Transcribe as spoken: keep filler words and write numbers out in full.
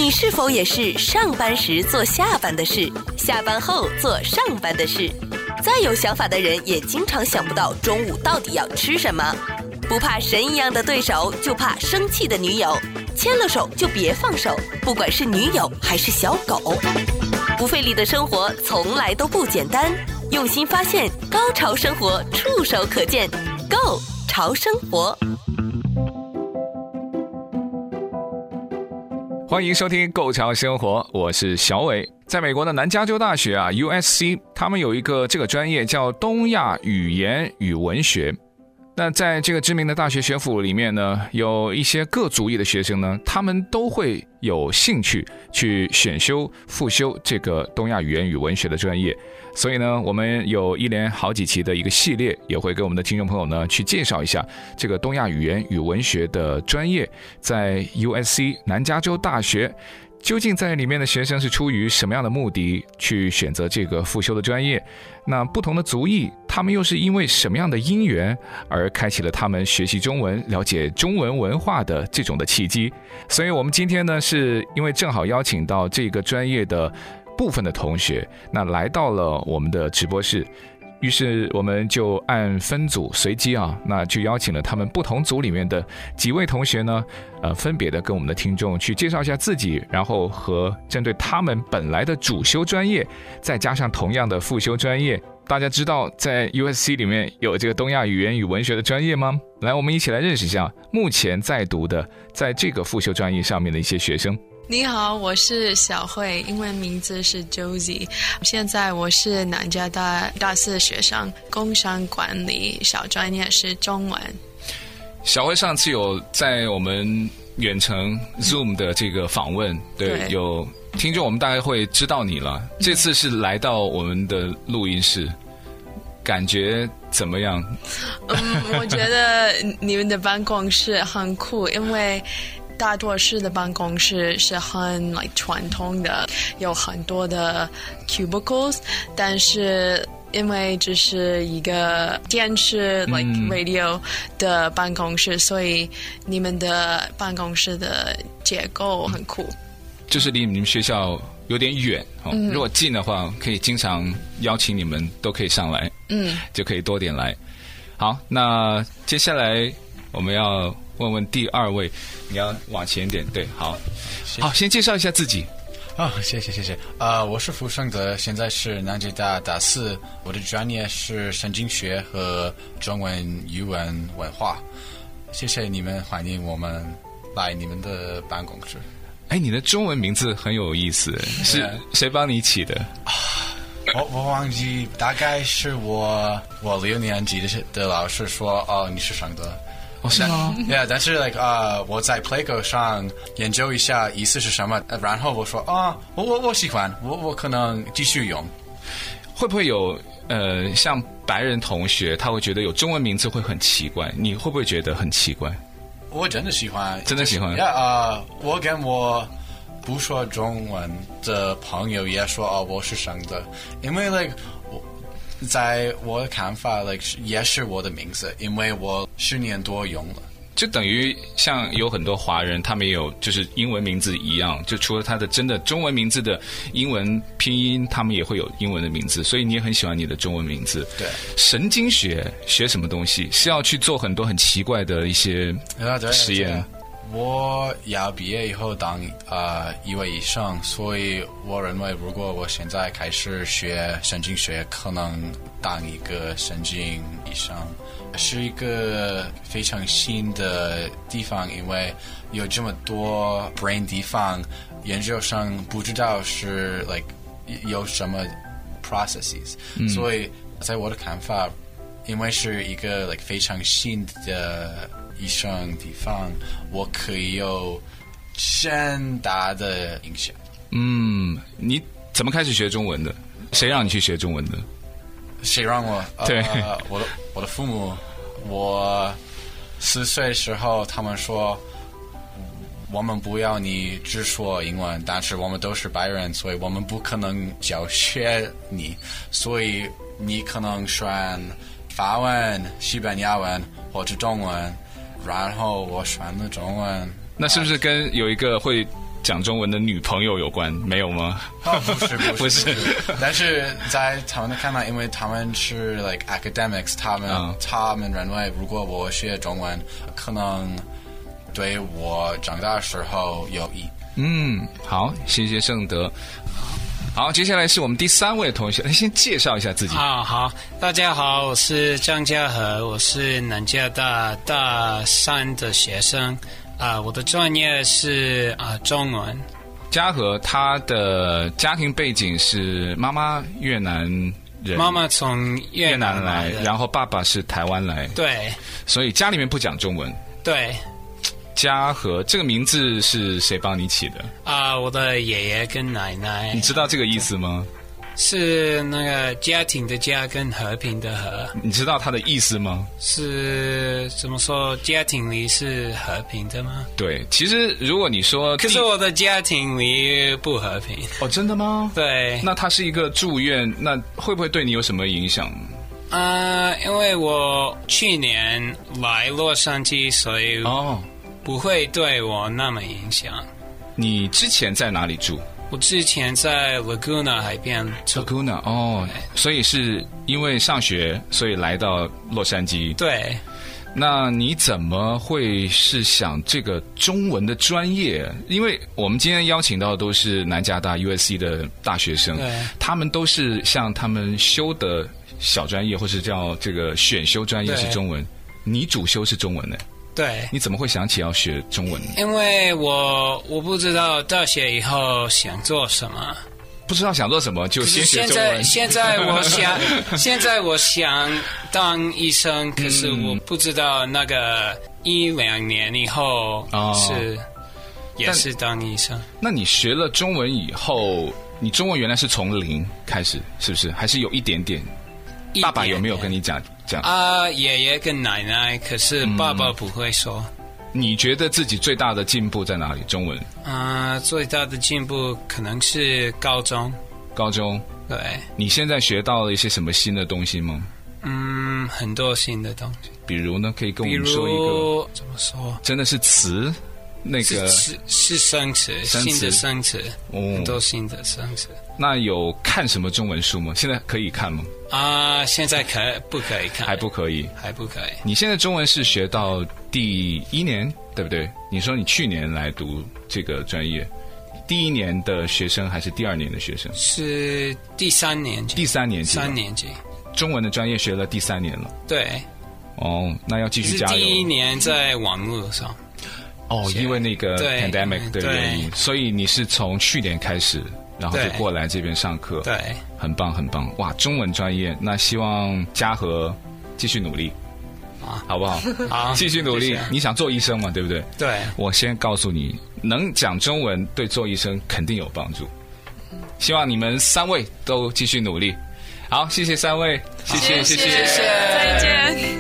你是否也是上班时做下班的事，下班后做上班的事？再有想法的人也经常想不到中午到底要吃什么。不怕神一样的对手，就怕生气的女友。牵了手就别放手，不管是女友还是小狗。不费力的生活从来都不简单，用心发现，高潮生活触手可见 Go 潮生活。 欢迎收听《购潮生活》，我是小伟。在美国的南加州大学啊 U S C， 他们有一个这个专业叫东亚语言与文学。那在这个知名的大学学府里面呢，有一些各族裔的学生呢，他们都会有兴趣去选修复修这个东亚语言与文学的专业。所以呢，我们有一连好几期的一个系列，也会给我们的听众朋友呢去介绍一下这个东亚语言与文学的专业，在 U S C 南加州大学究竟在里面的学生是出于什么样的目的去选择这个复修的专业？那不同的族裔，他们又是因为什么样的因缘而开启了他们学习中文、了解中文文化的这种的契机？所以我们今天呢，是因为正好邀请到这个专业的部分的同学，那来到了我们的直播室。于是我们就按分组随机啊，那就邀请了他们不同组里面的几位同学呢，呃，分别的跟我们的听众去介绍一下自己，然后和针对他们本来的主修专业，再加上同样的副修专业。大家知道在 U S C 里面有这个东亚语言与文学的专业吗？来，我们一起来认识一下目前在读的在这个副修专业上面的一些学生。 你好，我是小慧，英文名字是 Josie。现在我是南加大大四学生，工商管理，小专业是中文。 小慧上次有在我们远程 Zoom 的这个访问，对，对有听众我们大概会知道你了。这次是来到我们的录音室，感觉怎么样？ 嗯，我觉得你们的办公室很酷，因为大多数的办公室是很 like 传统的，有很多的 cubicles， 但是因为这是一个电视 like radio 的办公室，嗯，所以你们的办公室的结构很酷。 就是离你们学校有点远，哦嗯，如果近的话，可以经常邀请你们都可以上来，嗯，就可以多点来。好，那接下来我们要问问第二位，你要往前一点，对，好，好，先介绍一下自己。 哦，谢谢谢谢。呃，我是傅胜德，现在是南加大大四，我的专业是神经学和中文语文文化。谢谢你们欢迎我们来你们的办公室。 哎，你的中文名字很有意思，是谁帮你起的？ 我我忘记，大概是我我六年级的的老师说，哦，你是胜德。 哦，是吗？ Yeah， 但是 like 呃，我在 Playgo 上研究一下意思是什么，然后我说啊，我我我喜欢，我我可能继续用。 会不会有呃，像白人同学，他会觉得有中文名字会很奇怪？你会不会觉得很奇怪？ 我真的喜欢， 真的喜欢。 Yeah， 呃，我跟我不说中文的朋友也说哦，我是生的，因为 like 我在我的看法 like 也是我的名字，因为我十年多用了。 就等于像有很多华人，他们也有就是英文名字一样，就除了他的真的中文名字的英文拼音，他们也会有英文的名字，所以你也很喜欢你的中文名字。 对， 神经学学什么东西？是要去做很多很奇怪的一些实验。 我要毕业以后当呃一位医生，所以我认为如果我现在开始学神经学，可能当一个神经医生是一个非常新的地方，因为有这么多 brain 地方，研究生不知道是 like 有什么 processes，嗯，所以在我的看法，因为是一个 like 非常新的医生地方，我可以有很大的影响。 嗯，你怎么开始学中文的？谁让你去学中文的？ 谁让我？ 对， 呃、我的我的父母。我四岁的时候，他们说我们不要你只说英文，但是我们都是白人，所以我们不可能教学你，所以你可能选法文、西班牙文或者中文，然后我选了中文。 那是不是跟有一个会讲中文的女朋友有关，没有吗？ 哦，不是不是不是， 但是在他们的看来，因为他们是 like academics， 他们、嗯、他们认为如果我学中文，可能对我长大的时候有益。 嗯，好，谢谢盛德。好，接下来是我们第三位同学，先介绍一下自己。 啊，好，大家好，我是张家和，我是南加大大三的学生，啊，我的专业是啊中文。 家和他的家庭背景是妈妈越南人， 妈妈从越南来， 然后爸爸是台湾来， 对， 所以家里面不讲中文。 对。 家和这个名字是谁帮你起的？ 啊，我的爷爷跟奶奶。 你知道这个意思吗？ 是那个家庭的家跟和平的和。 你知道它的意思吗？ 是怎么说？家庭里是和平的吗？ 对，其实如果你说， 可是我的家庭里不和平。 哦，真的吗？ 对。 那它是一个住院，那会不会对你有什么影响？ 啊、呃，因为我去年来洛杉矶，所以哦。 不会对我那么影响。 你之前在哪里住？ 我之前在 Laguna 海边住。 Laguna 哦，所以是因为上学，所以来到洛杉矶。 对。 那你怎么会是想这个中文的专业？因为我们今天邀请到的都是南加大 U S C 的大学生，他们都是像他们修的小专业，或是叫这个选修专业是中文，你主修是中文的。 对， 你怎么会想起要学中文？ 因为我我不知道大学以后想做什么， 不知道想做什么就先学中文。 现在现在我想，现在我想当医生，可是我不知道那个一两年以后是、哦、也是当医生。 那你学了中文以后，你中文原来是从零开始，是不是？还是有一点点？爸爸有没有跟你讲讲啊？爷爷跟奶奶，可是爸爸不会说。 嗯、你觉得自己最大的进步在哪里？中文啊，最大的进步可能是高中。 高中， 对。 你现在学到了一些什么新的东西吗？ 嗯，很多新的东西。 比如呢？可以跟我们说一个？ 怎么说？ 真的是词。那个是是生词，新的生词，哦，很多新的生词。 那有看什么中文书吗？现在可以看吗？ 啊、呃，现在可不可以看？ 还不可以， 还不可以。 你现在中文是学到第一年，对不对？你说你去年来读这个专业，第一年的学生还是第二年的学生？ 是第三年级。 第三年级。 三年级。 中文的专业学了第三年了。 对。 哦，那要继续加油。 是第一年在网络上。 哦，因为那个 pandemic 的原因，所以你是从去年开始，然后就过来这边上课， 对， 很棒很棒，哇，中文专业，那希望家和继续努力，啊，好不好？ 好， 继续努力。你想做医生嘛？对不对？ 对。 我先告诉你，能讲中文对做医生肯定有帮助。希望你们三位都继续努力。好，谢谢三位，谢谢谢谢，再见。